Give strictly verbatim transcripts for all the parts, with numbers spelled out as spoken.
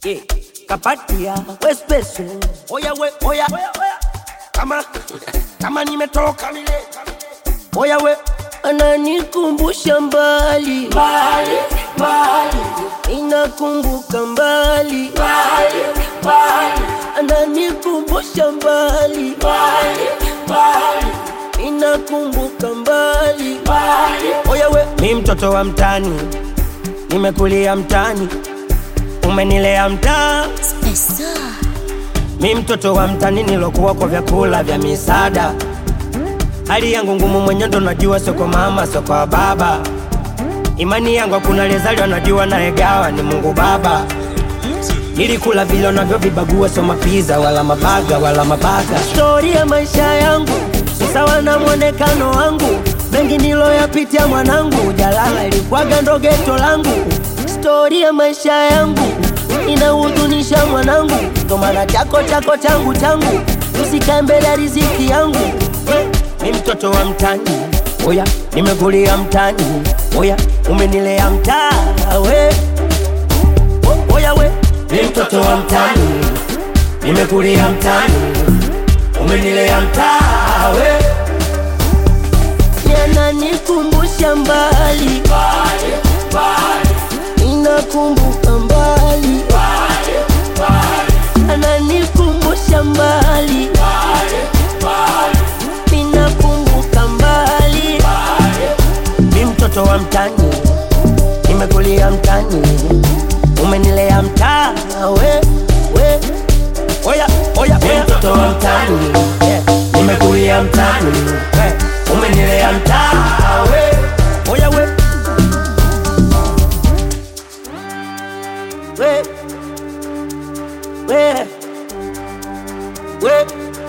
Yeah. Kapatia, we special. Oya we, oya, oya, oya. Kama, kama nimetoka mile. Oya we, ananikumbusha mbali, mbali, mbali. Inakumbuka mbali, mbali, mbali. Ananikumbusha mbali, mbali, mbali. Inakumbuka mbali, mbali. Oya we, mi mtoto wa mtani, nimekulia mtani, umenilea mtaa. Mi mtoto wa mtani nilokuwa kwa vyakula vya misaada. Hali yangu ngumu mwenye ndo najua, soko mama soko baba. Imani yangu hakuna lezali wanajua na egawa ni Mungu Baba. Nilikula vile navyo vibagua, so mapiza wala mabaga wala mabaga. Story ya maisha yangu sawa na mwonekano wangu, mengi niloyapitia mwanangu. Jalala ilikuwaga ndo ghetto langu. Story ya maisha yangu inahuzunisha mwanangu, ndo maana chako chako changu changu, usikae mbele ya riziki yangu. Mi mtoto wa mtani, oya, nimekulia mtani, oya, umenilea mtaa we. Oya we, mi mtoto wa mtani, nimekulia mtani, umenilea mtaa we. Yananikumbusha mbali, mbali, mbali. Inakumbuka mbali, mbali, mbali. Ananikumbusha mbali, mbali, mbali. Inakumbuka mbali, mbali. Mi mtoto wa mtani, nimekulia mtani, umenilea mtaa we, we. Oya, oya, mi mtoto wa mtani, yeah. Nimekulia mtani, yeah. Umenilea mtaa we. Oya we, we, we, we.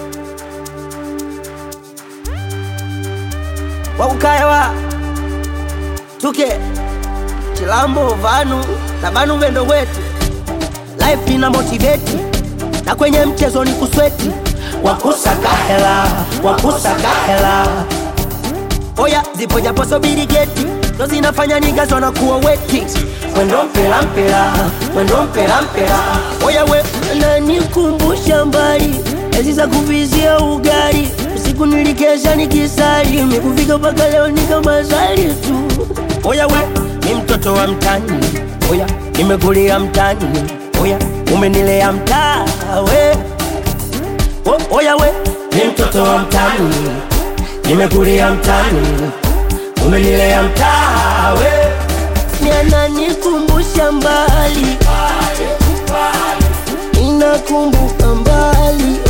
Wakukaewa tuke Chilambo vanu na vanu vendo wetu. Life ina motivate, na kwenye mchezo ni kusweti. Wakusaka hela, wakusaka hela. Oya, zipo japo sobiri geti, ndo zinafanya niggas wanakuwa weti. Mwendo mpela mpela, mwendo mpela mpela. Oya we, ananikumbusha mbali, ezi za kuvizia ugari. Usiku nilikesha nikisali, mikufika mpaka leo nikamazali tu. Oya we, ni mtoto wa mtani, oya, nimekulia mtani, oya, umenilea mtaa we. O, oya we, ni mtoto wa mtani, nimekulia mtani, umenilea mtaa we. Yananikumbusha mbali, mbali, mbali. Inakumbuka mbali.